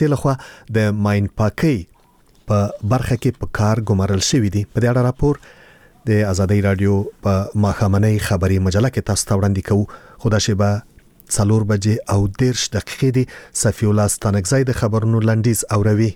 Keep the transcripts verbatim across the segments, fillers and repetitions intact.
د لخوا د ماین پاکي په برخه کې په کار ګمارل شوی دی. په دې اړه راپور د آزادۍ رادیو په ماښامنۍ خبري مجله کې تاسو ته وړاندې کوو. خو دا شیبه څلور بجې او دیرش دقیقې دي. صفی الله ستانکزی د خبرونو لنډیز اوروي.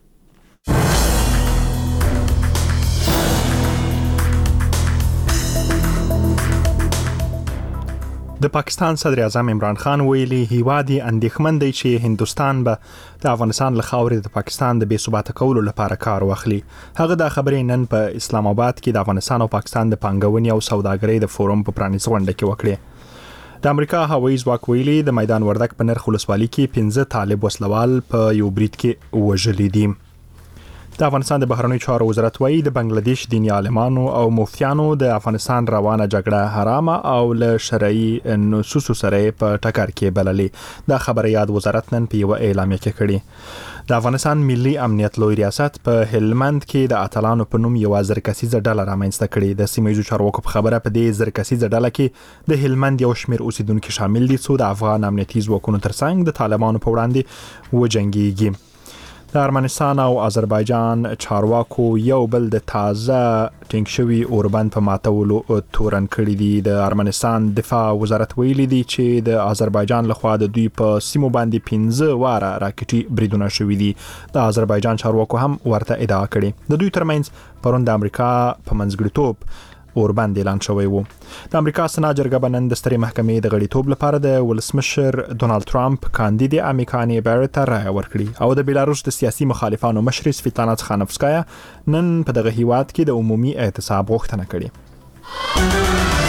د پاکستان صدر اعظم عمران خان ویلي هیوادي اندېښمن دی چې هندستان به د افغانستان له خاورې د پاکستان د بې ثباته کولو لپاره کار واخلي. هغه دا خبرې نن په اسلام آباد کې د افغانستان او پاکستان د پانګونې او سوداګرۍ د فورم په پرانیستو غونډه کې وکړې. د امریکا هوایي ځواک ویلي د میدان وردک په نرخ ولسوالۍ کې پنځه طالب وسلوال په یو برید کې وژلي دي. د افغانستان د بهرنیو چارو وزارت وایي د بنگلاديش دیني عالمانو او مفتیانو د افغانستان روانه جګړه حرامه او له شرعي نصوصو سره په ټکر کې بللې. دا خبره یاد وزارت نن په یو اعلامیه کې کړې. د افغانستان ملي امنیت لوی ریاست په هلمند کې د اتلانو په نوم یو زرکسیزه ډله رامنځته کړې. د سیمه ییزو چارواکو په خبره په دې زرکسیزه ډله کې د هلمند یو شمېر اوسیدونکو شامل دي چې د افغان امنیتي ځواکونو ترڅنګ د طالبانو په وړاندې وجنګيږي. د ارمنستان او آذربایجان چارواکو یو بل د تازه ټینګ شوی اوربند په ماتولو تورن کړی دي. د ارمنستان دفاع وزارت ویلي دی چې د آذربایجان لخوا د دوی په سیمو باندې پنځه واره راکټي بریدونه شوي دي. د آذربایجان چارواکو هم ورته ادعا کړې. د دوی ترمنځ پرون د امریکا په منځګړیتوب اوربند اعلان شوی وو. د امریکا سنا جرګه بنن د سترې محکمې د غړیتوب لپاره د ولسمشر ډونالد ټرامپ کاندید امیکانی بیرت رائے ورکړي او د بیلاروس د سیاسي مخالفانو مشر سویتلانا تخانوفسکایا نن په دغه هیواد کې د عمومي اعتصاب غوښتنه کړې.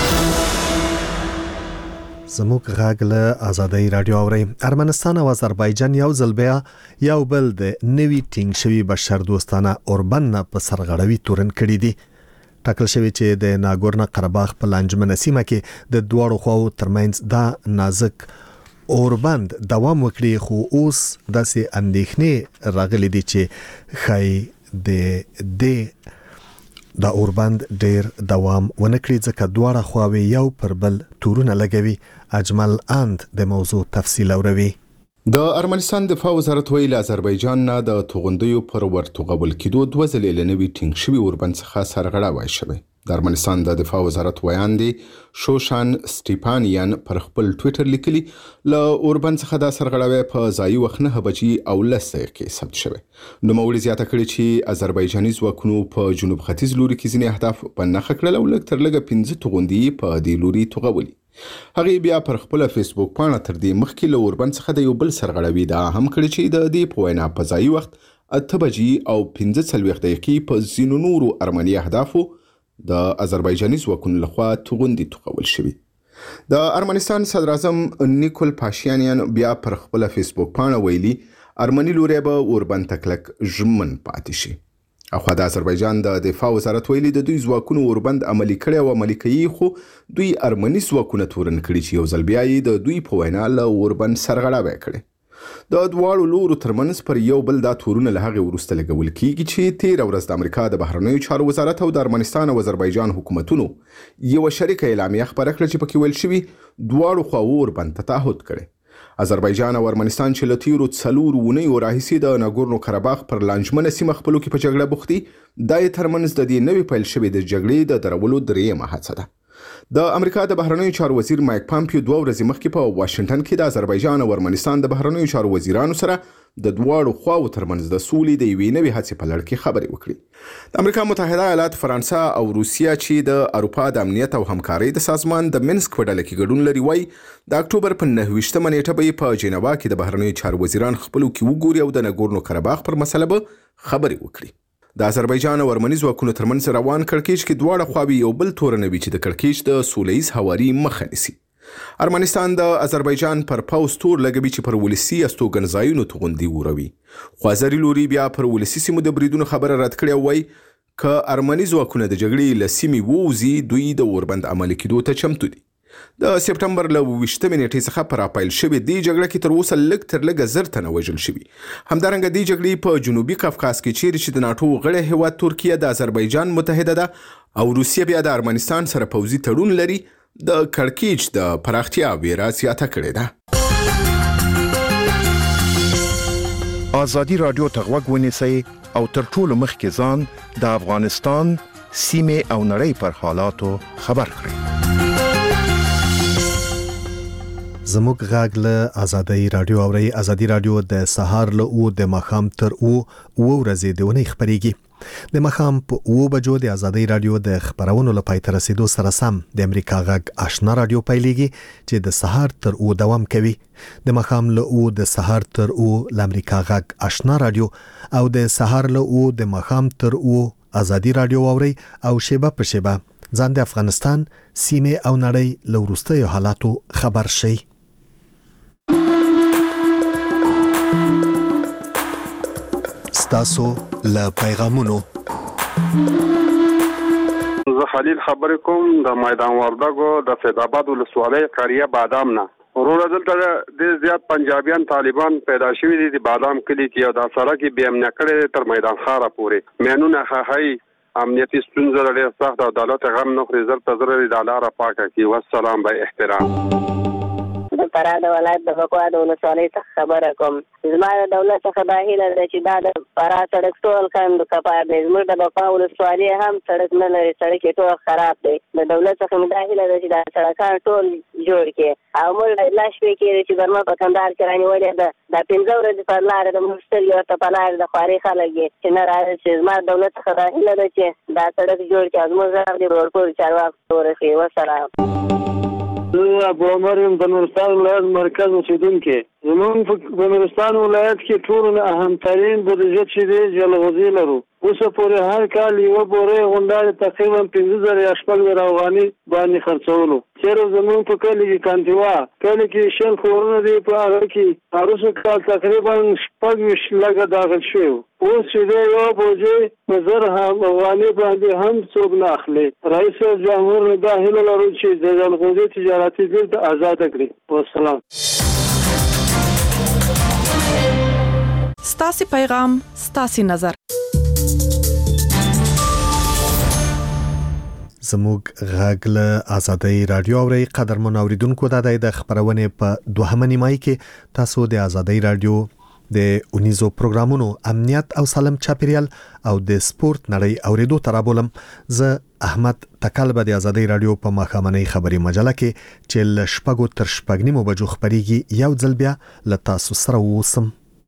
زموږ غږ له آزادۍ رادیو اوري. ارمنستان او آذربایجان یو ځل بیا یو بل د نوي ټینګ شوی بشر دوستانه اوربند په سرغړوي تورن کړی دي. ټاکل شوی چې د ناګورنو قرهباغ په لانجمنه سیمه کې د دوړو خواو ترمنځ دا نازک اوربند دوام وکړي. خو اوس داسې اندېښنې راغلي دي چې خای د د د اوربند ډیر دوام ونکړي ځکه دواړه خواوې یو پر بل تورونه لګوي. اجمل اند د موضوع تفصیل اوروي. د ارمنستان دفاع وزارت ویلي آذربایجان نه د توغندیو پر ورتوغول کېدو دوه ځلې له نوي ټینګ شوي اوربند څخه سرغړاوی شوی. د ارمنستان د دفاع وزارت ویاندې شوشان سټیپانیان پر خپل ټویټر لیکلي له اوربند څخه دا سرغړاوی په ځایي وخت نه بجې او لس دقیقې ثبت شوی. نوموړي زیاته کړې چې آذربایجاني ځواکونو په جنوب ختیځ لوري کې ځینې اهداف په نښه کړل او لږ تر لږه پنځه توغندي په دې لوري توغولي. هغه بیا پر خپل فیسبوک پاڼه تر دې مخکې له اوربند څخه د یو بل سرغړاوي دا هم کړی چې د دې په وینا په ځایي وخت اته بجې او پنځه څلوېښت دقیقې په ځینو نورو ارمني اهدافو د آذربایجاني ځواکونو لخوا توغندي توغول شوي. د ارمنستان صدر اعظم نیکول پاشینیان بیا پر خپل فیسبوک پاڼه ویلي ارمني لوري به اوربند تکلک ژمن پاتې شي. اخوا د آذربایجان د دفاع وزارت ویلي د دوی ځواکونو اوربند عملي کړی او عملي کوي خو دوی ارمني ځواکونه تورن کړي چې یو ځل بیا یې د دوی په وینا له اوربند سرغړاوی کړی. د دواړو لورو ترمنځ پر یو بل دا تورونه له هغې وروسته لګول کیږي چې تېره ورځ د امریکا د بهرنیو چارو وزارت او د ارمنستان او آذربایجان حکومتونو یوه شریکه اعلامیه خپره کړه چې پکې ویل شوي دواړو خواوو اوربند ته تعهد کړی. آذربایجان او ارمنستان چې له تیرو څلورو اونیو راهیسې د ناګورنو قرهباغ پر لانجمنه سیمه خپلو کې په جګړه بوخت دي، دا یې ترمنځ د دې نوې پیل شوې د جګړې د درولو درېیمه هڅه ده. د امریکا د بهرنیو چارو وزیر مایک پامپیو دوه ورځې مخکې په واشنګټن کې د آذربایجان او ارمنستان د بهرنیو چارو وزیرانو سره د دواړو خواو ترمنځ د سولې د یوې نوې هڅې په لړ کې خبرې وکړي. د امریکا متحده ایالات، فرانسه او روسیه چې د اروپا د امنیت او همکارۍ د سازمان د منسک په ډله کې ګډون لري وایي د اکتوبر په نهه ویشتمه نیټه به په جنیوا کې د بهرنیو چارو وزیران خپلو کې وګوري او د ناګورنو قرهباغ پر مسله به خبرې وکړي. د آذربایجان او ارمني ځواکونو ترمنځ روان کړکېچ کې دواړه خواوې یو بل تورنوي چې د کړکېچ د سوله ییز هواري مخه نیسي. ارمنستان د آذربایجان پر پوځ تور لګوي چې پر ولسي استوګنځایونو توغندي وروي، خو آذري لوري بیا پر ولسي سیمو د بریدونو خبره رد کړې او وایي که ارمني ځواکونه د جګړې له سیمې ووځي دوی د اوربند عملي کېدو ته چمتو دي. د سپټمبر له ویشتمې نیټې څخه په راپیل شوې دې جګړه کې تر اوسه لږ تر لږه زر تنه وژل شوي. همدارنګه دې جګړې په جنوبي قفقاز کې چیرې چې د ناټو غړی هیواد ترکیه د آذربایجان متحده ده او روسیه بیا د ارمنستان سره پوځي تړون لري، د کړکېچ د پراختیا ویره زیاته کړې ده. ازادي رادیو ته غوږ ونیسئ او تر ټولو مخکې ځان د افغانستان سیمه او نړۍ پر حالاتو خبر کړئ. زموږ غږ له ازادي رادیو اوري ازادي رادیو د سهار له او د مخام تر او او ورځې د ونې خبريږي. د مخام په او بجو د ازادي رادیو د خبرونو لپاره تر رسیدو سره سم د امریکا غږ آشنا رادیو پیلېږي چې د سهار تر او دوام کوي. د مخام له او د سهار تر او د امریکا غږ آشنا رادیو او د سهار له او د مخام تر او ازادي رادیو اوري او شیبه په شیبه ځان د افغانستان سیمه او نړۍ له وروستیو حالاتو خبر شي. ستاسو له پیغامونو زه خلیل خبرې کوم د میدان وردګو د فیضآباد ولسوالۍ قریه بادام نه. وروره دلته د زیات پنجابیان طالبان پیدا شوي دي د بادام کلی کې او د سړک بې امنه کړي تر میدان خاره پورې مینونه خاهي امنیتي ستونزې لري سخت او عدالت غم نه خوري زر تزر د لاره پاکه کی والسلام به احترام. د فراه ولایت د بکوا د ولسوالۍ څخه خبره کوم. زما د دولت څخه دا هیله ده چې دا د فراه سړک ټول کاند کپار دی. زموږ د بکوا ولسوالۍ هم سړک نه لري، سړک ټول خراب دی. د دولت څخه دا هیله ده چې دا سړکان ټول جوړ کړي او موږ لا شپې کې چې برما په کندهار کې رانیولې ده دا پنځه ورځې پر لار د مستری او ته په لار د خواري خلک چې نه راځي. چې زما دولت څخه دا هیله ده چې دا سړک جوړ کړي او موږ د ورپور چارواکو ورسې. والسلام. ابو عمر یم د نورستان ولایت مرکز اوسیدونکی. زموږ په نورستان ولایت کې ټول نه اهمترین بودیجه چې دی جلغوزي لرو. اوسه پورې هر کال یو بورې غونډه تقریبا پنځه زره یا شپږ زره افغاني باندې خرڅولو. چیرې زموږ په کلی کې کانتیوا کلی کې شل کورونه دی په هغه کې هروسه کال تقریبا شپږ ویشت لکه داخل شوی. اوس چې دی یو بوجې نظر هم افغاني باندې هم څوک نه اخلي. رئیس جمهور دا هیله لرو چې د جلغوزي تجارتي بیرته آزاد کړي. والسلام. ستاسو پیغام ستاسو نظر. زموږ غږ له ازادي رادیو اوري قدرمن اوریدونکو د د خبرونه په دوهمه نیمای کې تاسو د ازادي رادیو د اونیزو پروګرامونو امنیت او سالم چاپیریال او د سپورت نړۍ اوریدو ترابولم. زه احمد تکل به د ازادي رادیو په مخامنۍ خبري مجله کې چې ل شپږو تر شپږنیمو بجو خبريږي یو ځل بیا ل تاسو سره ووسم.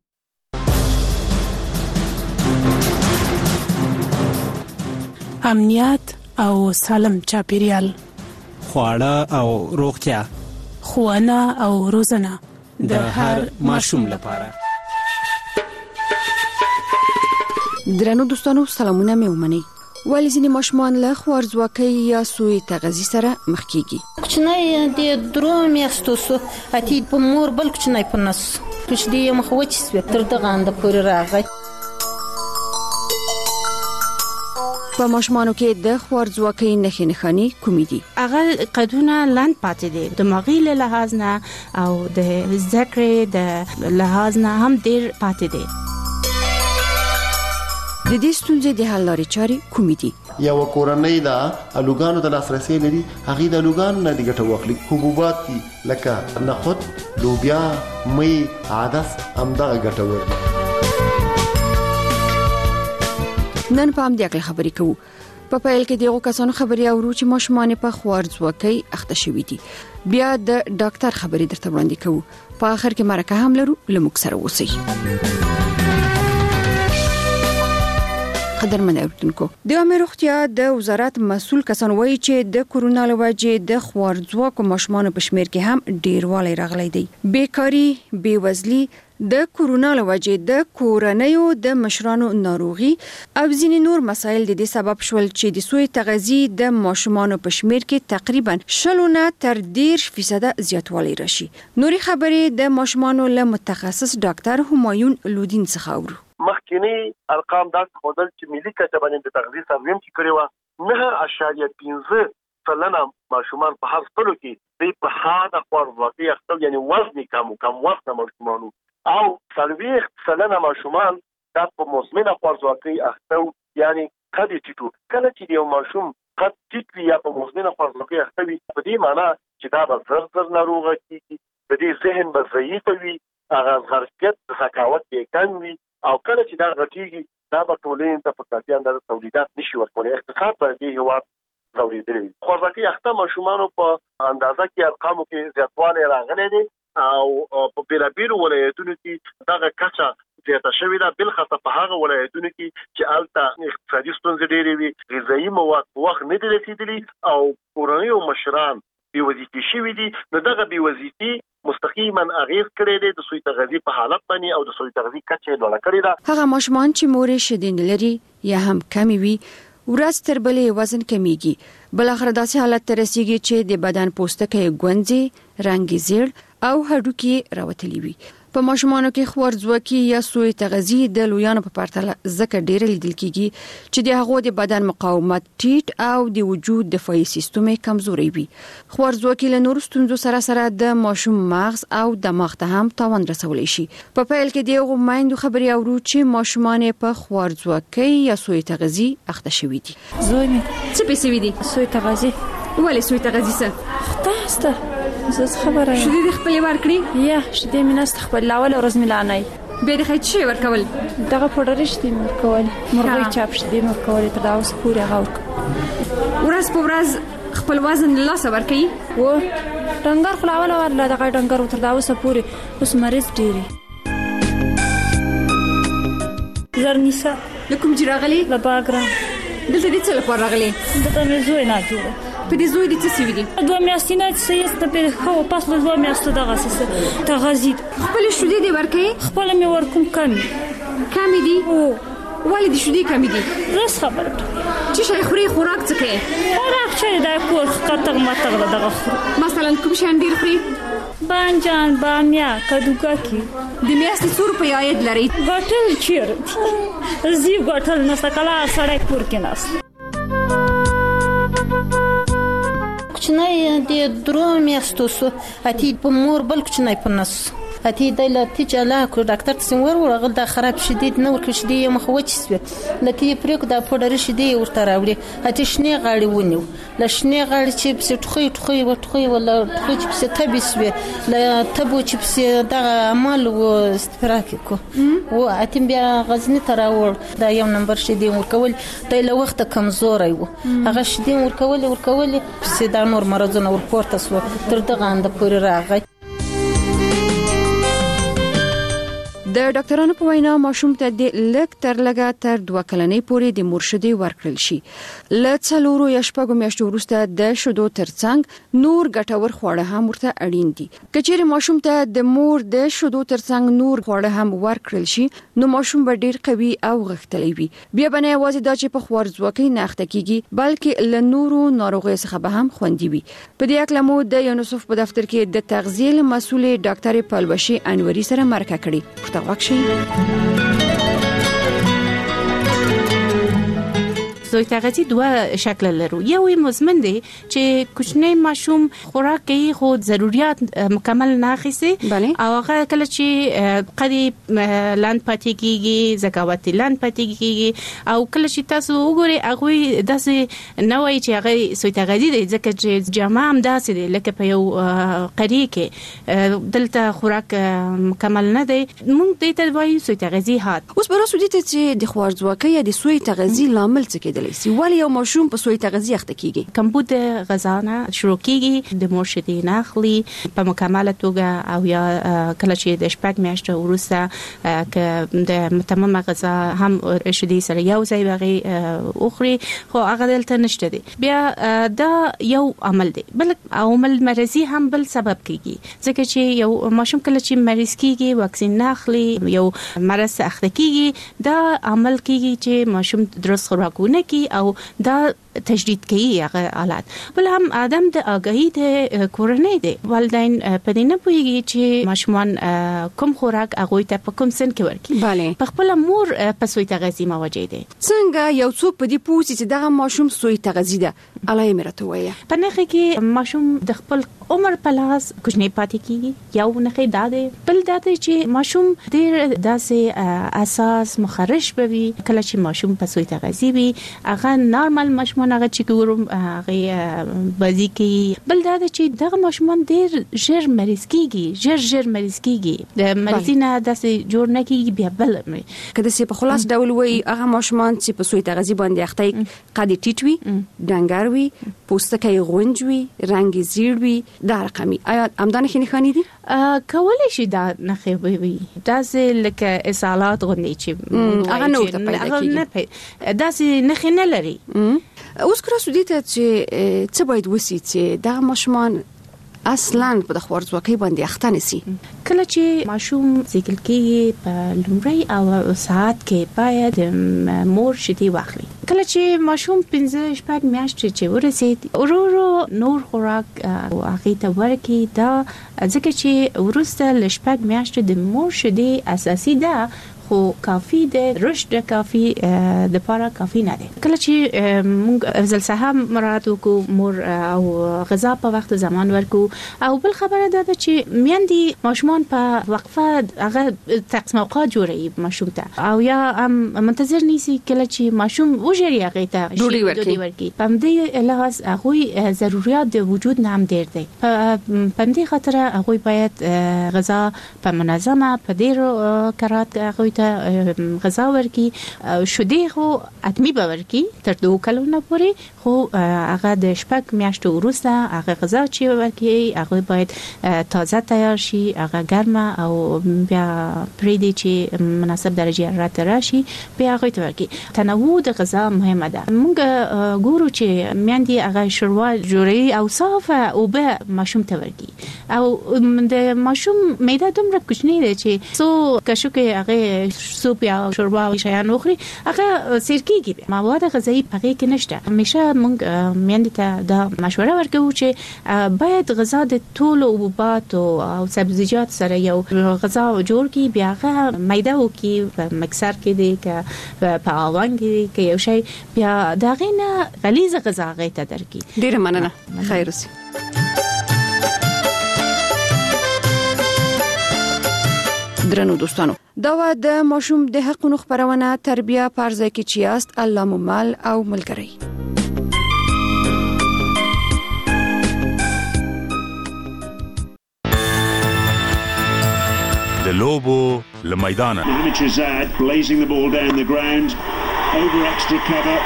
امنیت او سالم چاپیریال، خواړه او روغتیا، ښوونه او روزنه د هر ماشوم لپاره. درنو دوستانو سلامونه مې ومني. ولی ځینې ماشومان له خوارځواکۍ یا سوء تغذیې سره مخ کیږي. کوچنی د درو میاشتو سو اتی په مور بل کوچنی په نس کوچنی مخ وچ سو تر دغه اند پورې راغی. په ماشومانو کې د خوارځواکۍ نښې نښانې کومې دي؟ هغه قدونه لاند پاتې دي، دماغي له لحاظ نه او د ذکر د لحاظ نه هم ډیر پاتې دي. د دې ستونزې د حل لارې چارې کومې دي؟ یو کورنۍ دا الوګانو ته لاسرسي لري، هغه د الوګانو نه د ګټه واخلي. حبوبات دي لکه نخود، لوبیا، مې، عدس همدغه ګټور دي. نن په هم د عقل خبرې کوو. په پیل کې دغه کسانو خبري اورو چې ماشومان په خوارځواکۍ اخته شوي دي. بیا د ډاکټر خبري درته وړاندې کوو. په اخر کې مرکه هم لرو، لموږ سره اوسئ. قدرمن اوریدونکو، د عامه روغتیا د وزارت مسؤل کسان وایي چې د کورونا له وجې د خوارځواکو ماشومان په شمیر کې هم ډیروالی راغلی دی. بیکاری، بیوزلي د کورونا له وجې د کورنیو د مشرانو ناروغي او ځینې نور مسایل د دې سبب شول چې د سوء تغذیې د ماشومانو په شمیر کې تقریبا شلونه تر دېرش فیصد زیاتوالی راشي. نوري خبرې د ماشومانو له متخصص ډاکټر همایون لودین څخه اورو. مخکینی ارقام دا خودل چې ملي کچه باندې د تغذیه سرویم چې کړی و نه اشاریه پنځه سلنه ماشومان په هر ټولو کې د په حاده خوارځواکۍ اخته یعنی وزن کم کم وزن ماشومانو او څلوېښت سلنه ماشومان دا په مزمنه خوارځواکۍ اخته یعنی قد ټیټو. کله چې یو ماشوم قد ټیټ وي یا په مزمنه خوارځواکۍ اخته وي په دې معنی چې دا به زر زر ناروغه کیږي، د دې ذهن به ضعیف وي، هغه ظرفیت د ذکاوت یې کم وي او کله چې دا غټیږي دا به ټولنې ته په کافي اندازه تولیدات نشي ورکولی، اقتصاد به دې هېواد ځورېدلی. خوارځواکي اخته ماشومانو په اندازه کې ارقامو کې زیاتوالی راغلی دی او په بېلابېلو ولایتونو کې دغه کچه زیاته شوې ده، بالخصوص په هغه ولایتونو کې چې هلته اقتصادي ستونزې ډېرې وي، غذایي مواد په وخت نه دي رسېدلي او کورنیو مشران بې وظیفې شوي دي. نو دغه بې وظیفې مستقیما اغیز کړی دی د سوی تغذیه په حالت باندې او د سوی تغذیه کچه لوړه کړې ده. هغه ماشومان چې مورې شیدې نه لري یا هم کمی وي ورځ تر بلې وزن کمیږي، بل اخر داسې حالت ته رسیږي چې د بدن پوستکی ګونځي، رنګ زیړ او هډوکي راوتلي وي. په ماشومانو کې خوارځواکي یا سوی تغذیه د لویانو په پرتله ځکه ډېر لیدل کیږي چې د هغو د بدن مقاومت ټیټ او د وجود دفاعي سیستم کمزوري وي. خوارځواکي له نورو ستونزو سره سره د ماشوم مغز او دماغ ته هم تاوان رسولی شي. په پیل کې د هغو میندو خبرې اورو چې ماشومان په خوارځواکي یا سوی تغذیه اخته شوي دي. زوی مې څه پیسې وي دي؟ سوی تغذیه. ولې سوی تغذیه څه؟ خداسته زه خبره یم. شدې د خپل ورکړي؟ یا شدې مې نست خپل لاول ورځ مې لانای. به د خې څه ورکول؟ دغه پوډر شدې مې ورکول، مرغۍ چاپ شدې مې ورکول تر دا اوس پورې هغه ورک. ورځ په ورځ خپل وزن له لاسه ورکړي؟ و ډنګر خو لاول ورله دغه ډنګر تر دا اوس پورې اوس مریض ډېری. زرنیسا لکم چې راغلي؟ له باګرام. دلته دې څه لپاره راغلي؟ دلته مې زوی نه جوړه. په دې زوی دې څه سوي دي؟ دوه میاشتې نه چې یې ست په خو پاس له دوه میاشتو دغه څه تغذیه خپل شودې دې ورکې؟ خپل مې ورکوم کمی کمی دي؟ او ولې دې شودې کمی دي؟ زه خبره چې شي خوري خوراک څه کوي؟ خوراک چې دا کور خطر ماته دغه مثلا کوم شان ډیر خوري؟ بانجان، بامیا، کدوګاکی. د میاشتې څو روپۍ عاید لري؟ ګټل چیرته زی ګټل نه سکلا سړی کور کې ناست. کوچنی د درو میاشتو سو اتی په مور بل کوچنی په نس اتی د لتی چلا کو ډاکټر څنګه ور ورغل د خراب شدید نه ورکړ شدې مخ وچ لتی پرېک د پودر شدې ورته راوړي اتی شنه غاړي ونیو لشنه غاړي چې په ټخوي ټخوي وټخوي ولا ټخوي چې په تبي سوي لا تبو چې په دغه عمل و استفراک کو و اتی بیا غزنی تراور دا یو نمبر شدې ورکول د له وخت کمزوري و هغه شدې ورکول ورکول په دا نور مرزونه ورپورته سو تر دغه اند پورې راغی. د ډاکټرانو په وینا ماشوم ته د لک تر لګا تر دوه کلنۍ پورې د مرشدي ورکړل شي. ل څلورو یا شپږو میاشتو وروسته د شودو ترڅنګ نور ګټور خواړه هم ورته اړین دي. کچېرې ماشوم ته د مور د شودو ترڅنګ نور خواړه هم ورکړل شي نو ماشوم به ډیر قوي او غښتلی وي. بیا به نه یوازې دا چې په خوارځواکۍ نه اخته کیږي بلکې له نورو ناروغیو څخه به هم خوندي وي. په دې اړه مو د یونیسف په دفتر کې د تغذیه مسؤل ډاکټر پلوشي انوري سره مرکه کړې. واکشي سوی تغذیه دوه شکل لرو. یو مزمن دی چې کوچنی ماشوم خوراک کوي خو ضرورت مکمل نه اخیسي او هغه کله چې قدي لاند پاتې کیږي زکاوت لاند پاتې کیږي او کله چې تاسو وګورئ هغه داسې نه وایي چې هغه سوی تغذیه دی ځکه چې جامه هم داسې دی لکه په یو قریه کې دلته خوراک مکمل نه دی. موږ دې ته وایو سوی تغذیه هات. اوس براسو دي چې د خوارځواکۍ یا د سوی تغذیه لامل څه کېدلی سي؟ ولې یو ماشوم په سوی تغذیه اخته کیږي؟ کمبود غذا نه شروع کیږي د مور شیدې نه اخلي په مکمله توګه او یا کله چې د شپږ میاشتو وروسته ک د متممه غذا هم شیدې سره یو ځای بغي اخري خو هغه دلته نشته دي. بیا دا یو عمل دی. بل عمل مرضی هم بل سبب کیږي ځکه چې یو ماشوم کله چې مریض کیږي واکسین نه اخلي یو مرض اخته کیږي دا عمل کیږي چې ماشوم درست خوراکونه کی او دا تجدید کوي هغه حالات. بل هم ادم د اگاهی د کورنۍ دی. والدین په دې نه پوهیږي چې ماشومان کوم خوراک هغه ته په کوم سن کې ورکړي. bale په خپل مور په سوی تغذیه موجود دي. څنګه یو څوک په دې پوښتنه چې دغه ماشوم سوی تغذیه ده علای مرته وایي په نخې کې ماشوم د خپل عمر په لاس کوچنی پاتې کیږي. یو نخې داده بل داده چې ماشوم ډیر داسې اساس مخرج بوي کله چې ماشوم په سوی تغذیه وي هغه نارمل ماشوم ماشومان هغه چې ګورم هغه بازی کې بل دا چې دغه ماشومان ډیر ژر مریض کیږي ژر ژر مریض کیږي د مریضینه داسې جوړ نه کیږي بیا بل کله چې په خلاص ډول وي هغه ماشومان چې په سوی تغذیه باندې اخته قد ټیټ وي ډنګر وي پوستکی غونج وي رنگ زیړ وي دا رقمي آیا همدانه خې نښانې دي کولای شي دا نښې وي داسې لکه اسهالات غوندې چې هغه نو ته پیدا کیږي داسې نښې نه لري اوس کله سودی ته چې څه باید وسی چې دا ماشومان اصلاً په د خوارځواکۍ باندې اخته نشي کله چې ماشوم زیږل کېږي په لومړی او ساعت کې باید مور شیدې واخلي کله چې ماشوم پنځه شپږ میاشتې چې ورسید ورو ورو نور خوراک هغې ته ورکړي دا ځکه چې وروسته له شپږ میاشتې د مور شیدې اساسي ده خو کافی ده رشد کافی د پاره کافی نه ده کله چې موږ افضل صاحب مراد وکړو مور او غذا په وخت زمان ورکو او بل خبره ده چې میندې ماشومان په وقفه هغه تقسیم اوقات جوړي ماشوم ته او یا هم منتظر نیسی کله چې ماشوم وژري هغه ته ډوډۍ ورکي په دې لحاظ هغه ضرورت د وجود نام ډیر دي په دې خاطر هغه باید غذا په منظمه په ډیر کرات هغه ته غذا ورکی شودې خو اتمی به ورکی تر دوه کلونو پورې خو هغه د شپږ میاشتو وروسته هغه غذا چې ورکی هغه باید تازه تیار شي هغه ګرمه او بیا پرې دی چې مناسب درجه حرارت راشي بیا هغه ته ورکی تنوع د غذا مهمه ده موږ ګورو چې میندې هغه شوروا جوړي او صافه او به ماشوم ته ورکی او د ماشوم معده دومره کوچنی ده چې سو کشو کې هغه سوپ یا شوربا او شیان اخري هغه سرکیږي مواد غذایی پکې کې نشته همیشه موږ میندې ته دا مشوره ورکوو چې باید غذا د ټول حبوبات او سبزیجات سره یو غذا جوړ کی بیا هغه میده وکي په مکسر کې دی که په اوون کې کې یو شی بیا دا غینه غلیظ غذا غیته درکې ډیره مننه خیر اوسې درنو دوستانو دا و د ماشوم د حقوقو خبرونه تربیه پرځای کې چیاست الله ممل او ملګری د لوبو له میدانه Mitrezad blazing the ball down the ground over extra cover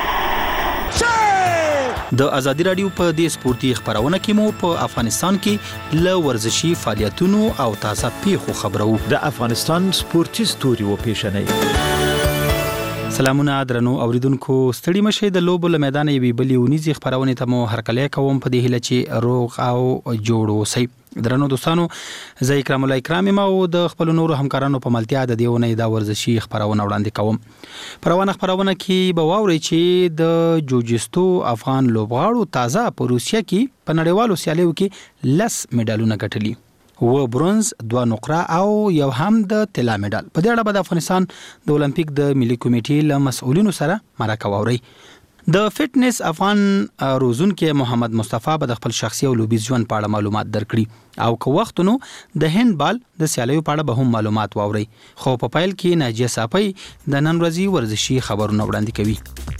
د ازادي رادیو په دې سپورتي خبرونه کې مو په افغانستان کې له ورزشي فعالیتونو او تازه پیښو خبرو د افغانستان سپورتي ستوري و پیښنې سلامونه درنو اوریدونکو ستړي مشه د لوبو له میدان یوي بلی ونیزي خبرونه ته مو هرکلی کوم په دې هله چې روغ او جوړو سي درنو دوستانو زه اکرام الله اکرام ما او د خپل نورو همکارانو په ملتیا د دیونه د ورزشي خبرونه وړاندې کوم پروانه خبرونه کې به واوري چې د جوجستو افغان لوبغاړو تازه په روسیا کې په نړیوالو سیالیو کې لس میډالونه ګټلي و برونز دوه نقره او یو هم د طلا میډال په دې اړه د افغانستان د اولمپیک د ملي کمیټې له مسؤلینو سره مرکه واوري د فټنس افغان روزون کې محمد مصطفی به د خپل شخصي او لوبي ژوند په اړه معلومات درکړي او که وختونو د هند بال د سیالیو په اړه به هم معلومات واوري خو په پایل کې ناجیه صافی د نن ورځې ورزشي خبرونه وړاندې کوي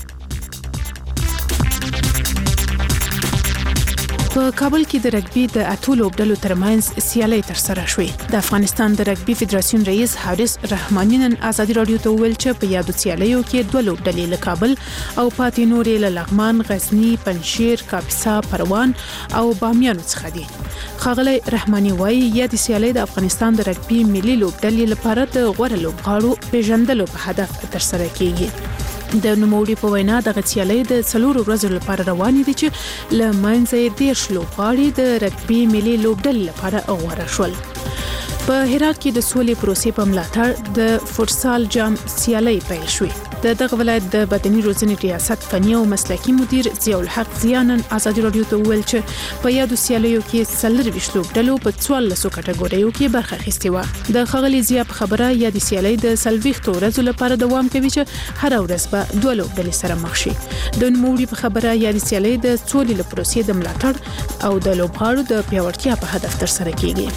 په کابل کې د رګبي د اتو لوبډلو ترمنځ سیالي ترسره شوې د افغانستان د رګبي فدراسیون رئیس حارث رحماني نن ازادي رادیو ته ویل چې په یادو سیالیو کې دوه لوبډلې له کابل او پاتې نورې له لغمان، غزنی، پنجشیر، کاپیسا، پروان او بامیان څخه دي. ښاغلی رحماني وایي یادې سیالۍ د افغانستان د رګبي ملي لوبډلې لپاره د غوره لوبغاړو پیژندلو په هدف ترسره کیږي. د نوموړي په وینا د سیالۍ د څلورو ورځو لپاره روانې دي چې له منځه دېرش لوبغاړي د رګبي ملي لوبډلې لپاره غوره شول. په هرات کې د سولې پروسې په ملاتړ د فوټسال جام سیالۍ پیل شوې. د دغه ولایت د بدني روزنې ریاست فني او مسلکي مدیر ضیاء الحق زیانن ازادي رادیو ته ویل چې په یادو سیالیو کې څلرویشت لوبډلو په څوارلسو کټګوریو کې برخه اخیستې وه. د ښاغلي ضیاء په خبره یادې سیالۍ د څلوېښتو ورځو لپاره دوام کوي چې هره ورځ به دوه لوبډلې سره مخ شي. د نوموړي په خبره یادې سیالۍ د سولې له پروسې د ملاتړ او د لوبغاړو د پیاوړتیا په هدف ترسره کیږي.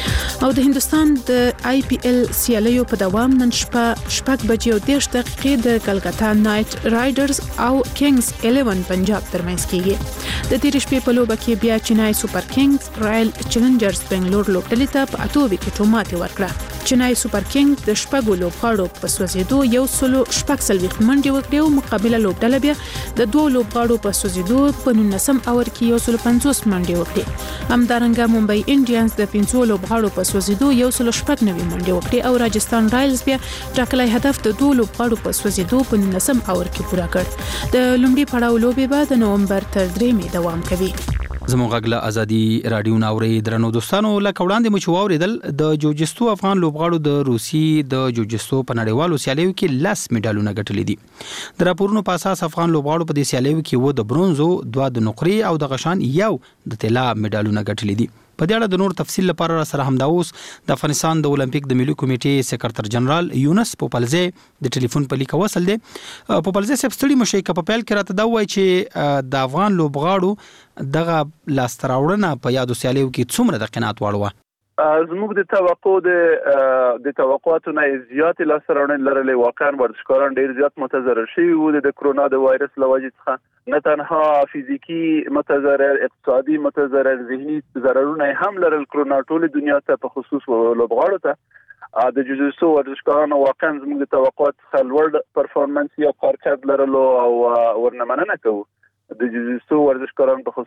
او د هندستان د آی پی ایل سیالیو په دوام نن شپه شپږ بجې او دېرش دقیقې د کلکتا نایټ رایډرز او کینګز الیون پنجاب ترمنځ کیږي. د تیر شپې په لوبه کې بیا چنای سوپر کینګز رایل چیلنجرز بنگلور لوبډلې ته په اته وکټو ماتې ورکړه. چنای سوپر کینګز د شپږو لوبغاړو په سوځېدو یو سلو شپږ څلوېښت منډې وکړې او مقابله لوبډله بیا د دوه لوبغاړو په سوځېدو په نولسم اور کې یو سلو پنځوس منډې وکړې. همدارنګه ممبئی انډینز د پنځو لوبغاړو په سوځېدو یو سلو شپږ نوي منډې وکړې او راجستان رایلز بیا ټاکلی هدف د دوه لوبغاړو په سوځېدو په نولسم اور کې پوره کړ. د لومړي پړاو لوبې به د نومبر تر درېیمې دوام کوي. زموږ غږ له ازادي رادیو ناوري درنو دوستانو لکه وړاندې مو چې واوریدل د جوجستو افغان لوبغاړو د روسي د جوجستو په نړیوالو سیالیو کې لس میډالونه ګټلي دي. د راپورونو په اساس افغان لوبغاړو په دې سیالیو کې و د برونزو، دوه د نقرې او د غشان یو د طلا میډالونه ګټلي دي. په دې اړه د نور تفصیل لپاره را سره همدا اوس د افغانستان د اولمپیک د ملي کمیټې سکرټر جنرال یونس پوپلزی د ټلیفون په لیک وصل دی. پوپلزی صاحب ستړي مشي کپ پیل کې راته دا وایي چې د افغان لوبغاړو دغه لاستراوړنه په یادو سیالیو کې څومره د قناعت وړ و؟ زموږ د توقع د د توقعاتو نه زیات لاستراوړنې لرلې. واقعا ورزشکاران ډیر زیات متضرر شوي وو د کرونا د وایرس له وجې څخه. نه تنها فزیکی متضرر، اقتصادي متضرر، ذهني ضررونه هم لرل. کرونا ټول دنیا ته په خصوص لوبغاړو ته د جوجستو ورزشکارانو واقعا زموږ د توقعات څخه لوړ پرفورمنس یا کارکرد لرلو او ورنه مننه کوو. د جوجستو ورزشکارانو په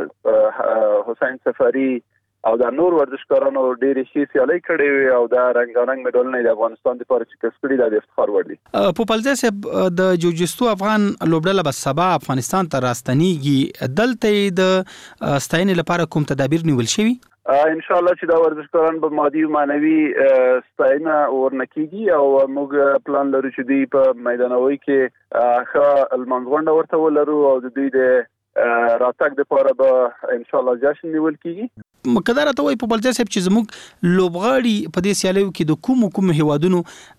خصوص حسین سفری او د نور ورزشکارانو ډېرې ښې سیالۍ کړې وي او دا رنګارنګ میډالونه د افغانستان لپاره چې کسب کړي د افتخار وړ دي. پوپلزی صاحب د جوجستو افغان لوبډله به سبا افغانستان ته راستنیږي. دلته د ستاینې لپاره کوم تدابیر نیول شوي؟ ان شاء الله چې دا ورزشکاران به مادي او معنوي ستاینه ورنکېږي او موږ پلان لرو چې دوی په میدانوي کې ښه لمانځغونډه ورته ولرو او د دوی د راتګ لپاره به ان شاء الله جشن نیول کیږي. مقدار ته وای پوپلزی صاحب چې زموږ لوبغاړي په دې سیالیو کې د کوم کوم هیوادونو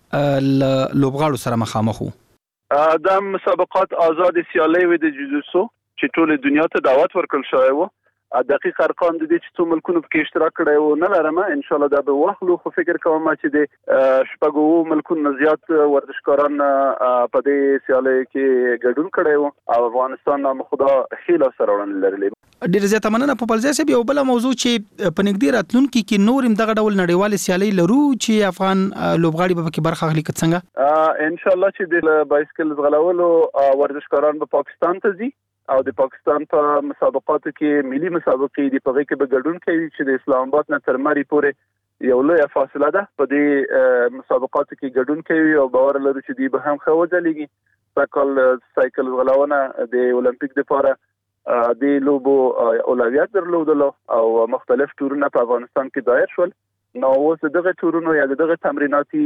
لوبغاړو سره مخامخ وو؟ دا مسابقات آزاد سیالۍ وي د جوجستو چې ټول دنیا ته دعوت ورکړل شوی وو. دقیق ارقام د دې چې څو ملکونو په کې اشتراک کړی وو نه لرم. ان شاء الله دا به واخلو، خو فکر کوم چې د شپږو ملکونو زیات ورزشکاران په دې سیالۍ کې ګډون کړی وو او افغانستان هم خدا خیله سره وړاندې لرلې. ډېر زیات مننه پوپلزی صاحب. یو بل موضوع چې په نږدې راتلونکي کې نور هم دغه ډول نړیوال سیالۍ لرو چې افغان لوبغاړي به کې برخه اخلي که څنګه؟ ان شاء الله چې د بایسکل ځغلولو ورزشکاران به پاکستان ته ځي او د پاکستان په مسابقاتو کې ملي مسابقې دي، په هغه کې به ګډون کوي چې د اسلام آباد نه تر مری پورې یو لوی فاصله ده. په دې مسابقاتو کې ګډون کوي او باور لرو چې دی به هم ښه وځلېږي. سایکل سایکل غلاونه د اولمپیک لپاره د لوبو اولویت درلودلو او مختلف تورونه په افغانستان کې دایر شول. نو اوس دغه تورونو یا دغه تمریناتي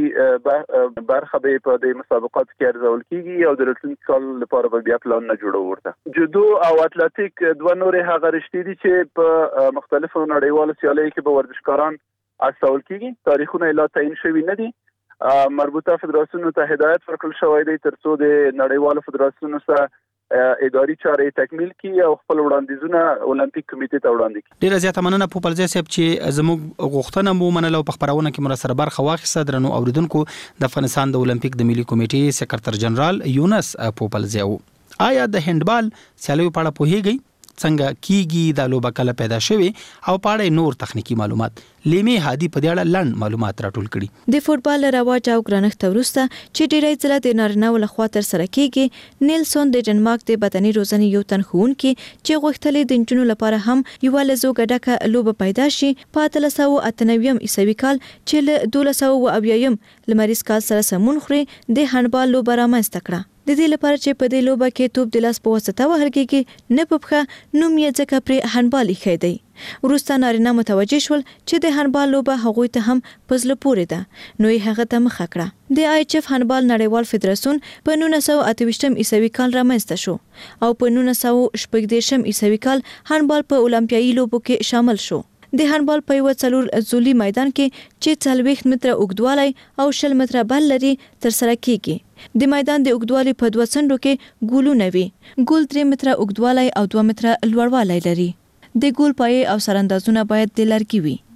برخه به په د مسابقاتو کې ارزول کیږي او د راتلونکي کال لپاره به بیا پلان نه جوړو ورته. جودو او اتلټیک دوه نورې هغه رشتې دي چې په مختلفو نړیوالو سیالیو کې به ورزشکاران استول کیږي. تاریخونه لا تعیین شوي نه دي. مربوطه فدراسیونونو ته هدایت ورکړل شوی دی ترڅو د نړیوالو فدراسیونونو سره اداري چارې تکمیل کړي او خپل وړاندیزونه اولمپیک کمیټې ته وړاندې کړي. ډیره زیاته مننه پوپلزی صاحب چې زموږ غوښتنه مو منله او په خبرونه کې مر سره برخه واخیسته. درنو اوریدونکو، د افغانستان د اولمپیک د ملي کمیټې سکرټر جنرال یونس پوپلزی و. آیا د هندبال سیالیو په اړه پوهیږئ؟ څنګه کیږي د لوبه کله پیدا شوی او پاړې نور تخنیکی معلومات لیمي هادي په دې اړه لند معلومات راټول کړي. د فوتبال رواج او ګرانښت وروسته چې ډیری ځله د نارینه ول خوا تر سره کیږي، نیلسون د ډنمارک د بدني روزنې یو تن ښوونکي چې غوښتلې د نجونو لپاره هم یو لزو ګډه لوبه پیدا شي په اتلس سوه اته نوي عیسوي کال چې له دولس سوه اویا لمریز کال سره سمون خوري د هندبال لوبه رامنځته کړه. د دې لپاره چې په دې لوبه کې توپ د لاس په واسطه وهل کېږي نه په پښه نوم یې ځکه پرې هندبال ایښی دی. وروسته نارینه متوجه شول چې د هندبال لوبه هغوی ته هم په زړه پورې ده، نو یې هغه ته مخه کړه. د آی ایچ اف هندبال نړیوال فدراسیون په نولس سوه اته ویشتم عیسوي کال رامنځته شو او په نولس سوه شپږ دېرشم عیسوي کال هندبال په اولمپیایي لوبو کې شامل شو. د هندبال په یو څلور زولي میدان کې چې څلوېښت متره اوږدوالی او شل متره بل لري تر سره کیږي. د میدان د اوږدوالي په دوه څنډو کې ګولونه وي. ګول درې متره اوږدوالی او دوه متره لوړوالی لري. د ګول پایې او سراندازونه باید د لرګي وي.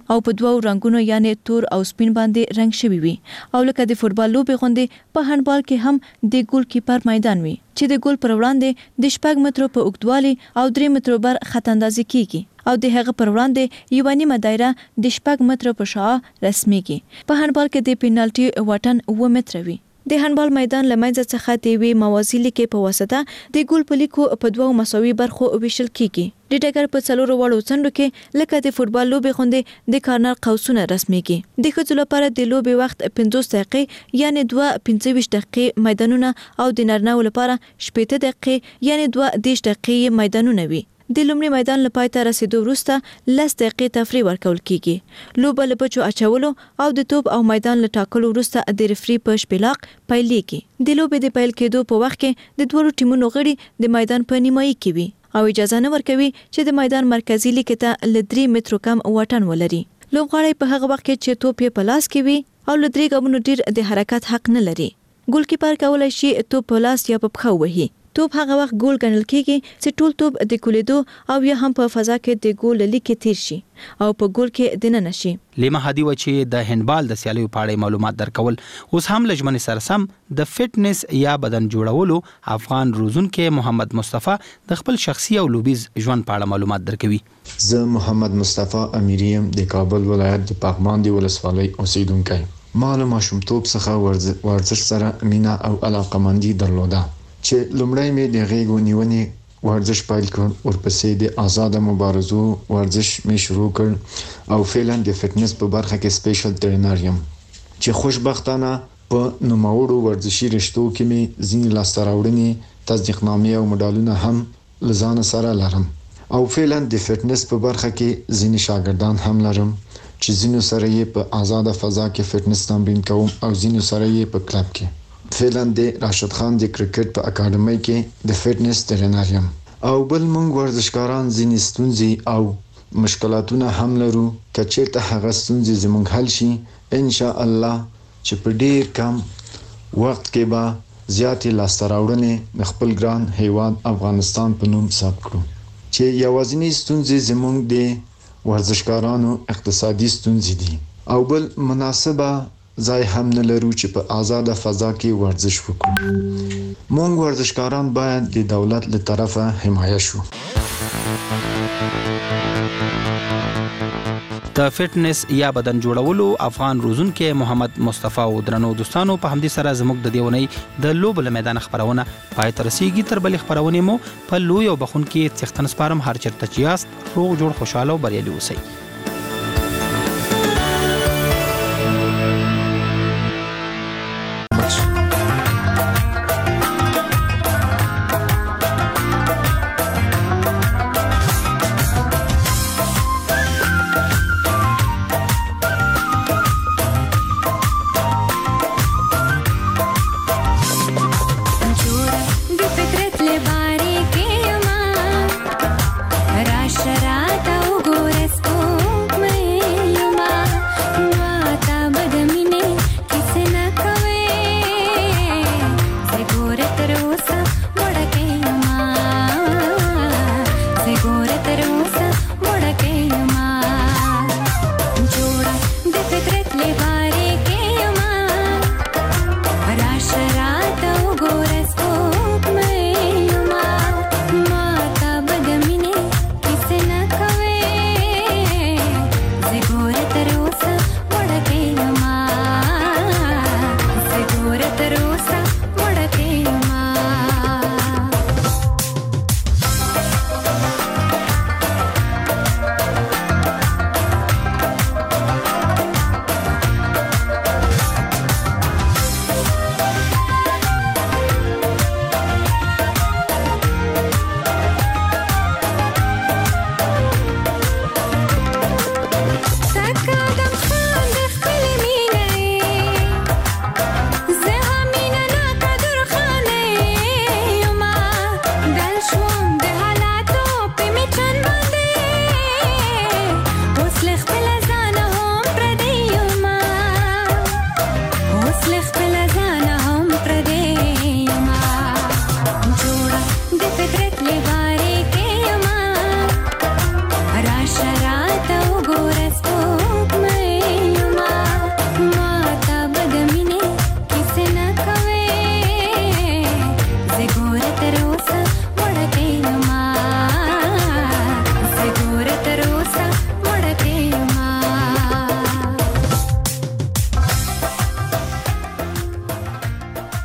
او په دوو رنگونو یعنی تور او سپین باندې رنگ شوی وي او لکه د فوتبال لوبې غوندې په هاندبال کې هم د ګول کیپر میدان وي چې د ګول پر وړاندې د شپږ مترو په اوږدوالي او درې مترو بر خط اندازي کیږي او د هغه پر وړاندې یو نیمه دایره د شپږ مترو په شاوخوا رسميږي په هاندبال کې د پینالټي واټن اوه متره وي د هاندبال میدان لمنځه څخه د وی موازی لیکې په واسطه د ګول په لیکو په دوو مساوي برخو ویشل کیږي د ډګر په څلورو وړو څنډو کې لکه د فوتبال لوبې غوندې د کارنر قوسونه رسميږي د ښځو لپاره د لوبې وخت پنځوس دقیقې یعنی دوه پنځه ویشت دقیقې میدانونه او د نارینه‌و لپاره شپږ دقیقې یعنی دوه دېرش دقیقې میدانونه وي د لومړي میدان لپاره تر رسیدو وروسته لس دقیقې تفریح ورکول کیږي لوبه له بچو اچولو او د توپ او میدان له ټاکلو وروسته د ریفري په شپیلاق پیلېږي د لوبې د پیل کېدو په وخت کې د دوه ټیمونو غړي د میدان په نیمایي کې وي او اجازه نه ورکوي چې د میدان مرکزی لیکې ته ل درې مترو کم واټن ولري لوبغاړی په هغه وخت کې چې توپ یې په لاس کې وي او ل درې ګامونو ډیر د حرکت حق نه لري ګول کیپر کولای شي توپ په لاس یا په پښه وهي توپ هغه وخت ګول ګڼل کېږي چې ټول توپ د کولیدو او یا هم په فضا کې د ګول لیکې تیر شي او په ګول کې دننه شي لیما هادي و چې د هندبال د سیالیو په اړه معلومات درکول اوس هم لجمن سره سم د فټنس یا بدن جوړولو افغان روزونکو محمد مصطفی د خپل شخصي او لوبیز ژوند په اړه معلومات درکوي زه محمد مصطفی امیریم د کابل ولایت د پاکماندي ولسوالۍ اوسیدونکی ما له ماشومتوب څخه ورزش سره مینا او علاقمندي درلوده چې لومړی مې د غیږو نیونې ورزش پیل کړ ورپسې د آزاد مبارزو ورزش مې شروع کړ او فعلا د فټنس په برخه کې سپیشل ټرینر یم چې خوشبختانه په نوموړو ورزشي رشتو کې مې ځینې لاسته راوړنې تصدیقنامې او مډالونه هم لزان سره لرم او فعلا د فټنس په برخه کې ځینې شاګردان هم لرم چې ځینو سره یې په آزاد فضا کې فټنس تمرین کوم او ځینو سره یې په کلب کې فعلا د راشد خان د کرکټ په اکیډمي کې د فټنس ټرینر یم او بل موږ ورزشکاران ځینې ستونزې او مشکلاتونه هم لرو که چیرته هغه ستونزې زموږ حل شي ان شاء الله چې په ډیر کم وخت کې به زیاتې لاسته راوړنې د خپل ګران هیواد افغانستان په نوم ثبت کړو چې یوازینی ستونزې زموږ د ورزشکارانو اقتصادي ستونزې دي او بل مناسبه ځای هم نه لرو چې په آزاد فضا کې ورزش وکړو مونږ ورزشکاران باید د دولت له طرفه حمایه شو د فټنس یا بدن جوړولو افغان روزونکو محمد مصطفی او درنو دوستانو په همدې سره زموږ د دیونی د لوب له میدان خبرونه پای تر رسیدي تر بل خبرونه مو په لوی او بخون کې څښتن سپارم هر چرته چیاست روغ جوړ خوشاله او بریالي اوسئ